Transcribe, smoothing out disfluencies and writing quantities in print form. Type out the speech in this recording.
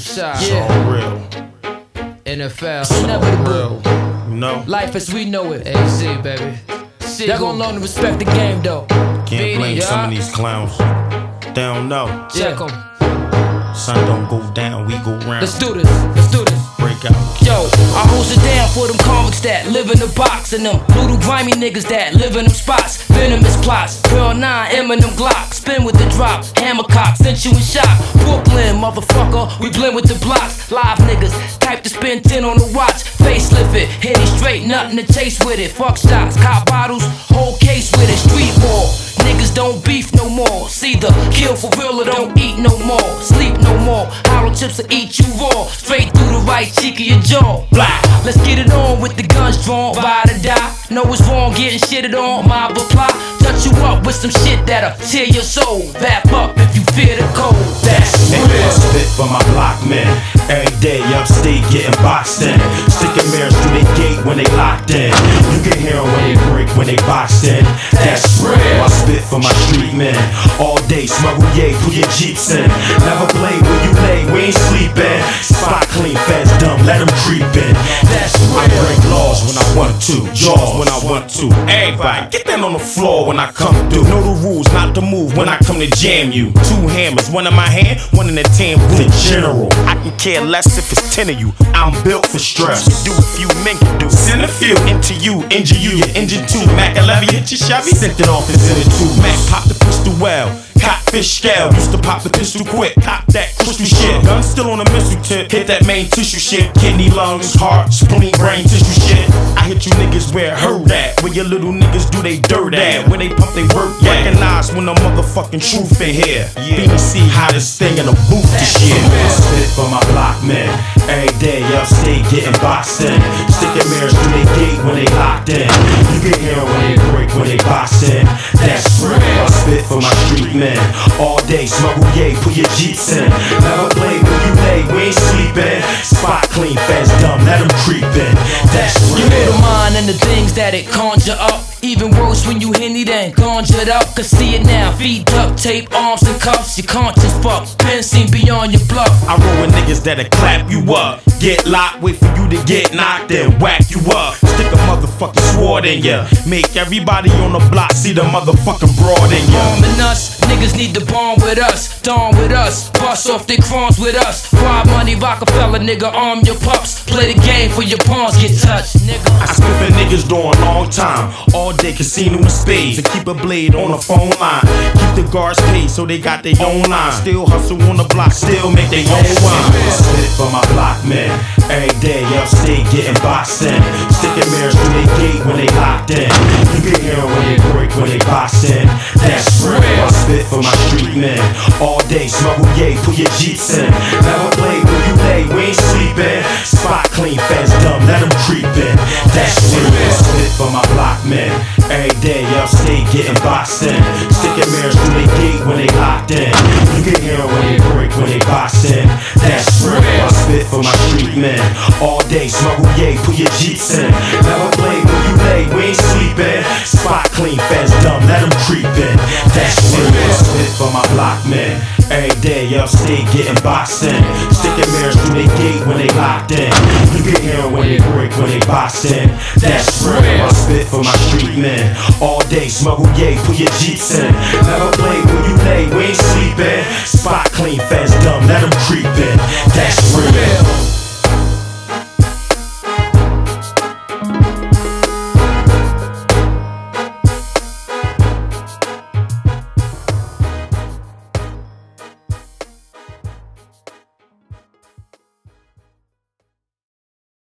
side. It's all real. NFL, It's all inevitable. real. You know? Life as we know it. AZ, baby. Y'all gon' learn to respect the game, though. Can't blame some of these clowns. They don't know. Check 'em. Sun don't go down, we go round. Let's do this. Let's do this. Break out. Yo, I holds it down for them convicts that live in the box, and them little grimy niggas that live in them spots. Venomous plots, Pearl 9, Eminem Glock. Spin with the drop, hammer cock, sent you in shock. Brooklyn, motherfucker, we blend with the blocks. Live niggas, type to spin 10 on the watch. Facelift it, hit it straight, nothing to chase with it. Fuck shots, cop bottles, whole case with it. Street war, niggas don't beef no more. See the kill for real or don't eat no more. Sleep no more, hollow tips will eat you raw. Straight through the right cheek of your jaw. Blah. Let's get it on with the guns drawn, ride or die. Know it's wrong, getting shitted on, mob reply. Touch you up with some shit that'll tear your soul. Back up if you fear the cold. That's real. I spit for my block men. Every day upstate getting boxed in. Sticking mirrors through the gate when they locked in. You can hear them when they break, when they boxed in. That's real. I spit for my street men. All day smuggle yay, put your jeeps in. Never play where you lay, we ain't sleeping. Spot clean, feds dumb, let them creep in. That's real. I break laws when I want to, jaws when I want to. Everybody, get that on the floor when I come through. Know the rules, not to move when I come to jam you. 2 hammers, one in my hand, one in the 10 boot. In general, I can care less if it's 10 of you. I'm built for stress. Do a few men can do. Send a few into you, injure you, your engine too. Mac 11 hit your Chevy, sent it off and sent it too. Mac pop the pistol well. Cop fish scale, used to pop the pistol quick. Cop that crystal shit. Gun still on a missile tip. Hit that main tissue shit. Kidney, lungs, heart, spleen, brain tissue shit. I hit you niggas where it hurt at. Where your little niggas do they dirt at. Where they pump they work at. Recognize when the motherfucking truth in here. BBC hottest thing in the booth this year. I spit for my block men. Every day upstate getting boxed in. Sticking mirrors through the gate when they locked in. You can hear them when they break, when they boxed in. That's real. I spit for my street men. All day smuggle yay, put your jeeps in. Never play when you lay, we ain't sleeping. Spot clean, fast dumb, let them creep in. That's real. You know the mind and the things that it conjure up. Even worse when you hit it and conjured up. Cause see it now, feet duct tape, arms and cuffs. Your conscience fucked, pen seen beyond your bluff. I roll with niggas that'll clap you up. Get locked, wait for you to get knocked and whack you up. Stick a motherfucking sword in ya. Make everybody on the block see the motherfucking broad in ya. Arming us, niggas need to bond with us. Dawn with us, bust off their crowns with us. Rob money, Rockefeller, nigga, arm your pups. Play the game for your pawns get touched, nigga. I spit for niggas doing long time. All day casino and spades. And keep a blade on the phone line. Keep the guards paid so they got their own line. Still hustle on the block, still make their own wine. I spit for my block men. Every day upstate getting boxed in. Sticking mirrors through the gate when they locked in. You can hear them when they break, when they boxed in. That's real. I spit for my street men. All day smuggle yay, put your jeeps in. Never play when you lay, we ain't sleeping. Spot clean, fast dumb, let them creep in. That's real. I spit for my block men. Every day upstate getting boxed in. Sticking mirrors through the gate when they locked in. You can hear them when they break, when they boxed in. That's real. I spit for my street men. All day smuggle yay, put your jeeps in. Never play when you lay, we ain't sleeping. Spot clean, fast dumb, let them creep in. That's real. I spit for my block men. Every day upstate getting boxed in. Sticking mirrors through the gate when they locked in. You can hear them when they break, when they boxed in. That's real. I spit for my street men. All day smuggle yay, put your jeeps in. Never play when you lay, we ain't sleeping. Spot clean, fast dumb, let them creep in. That's real.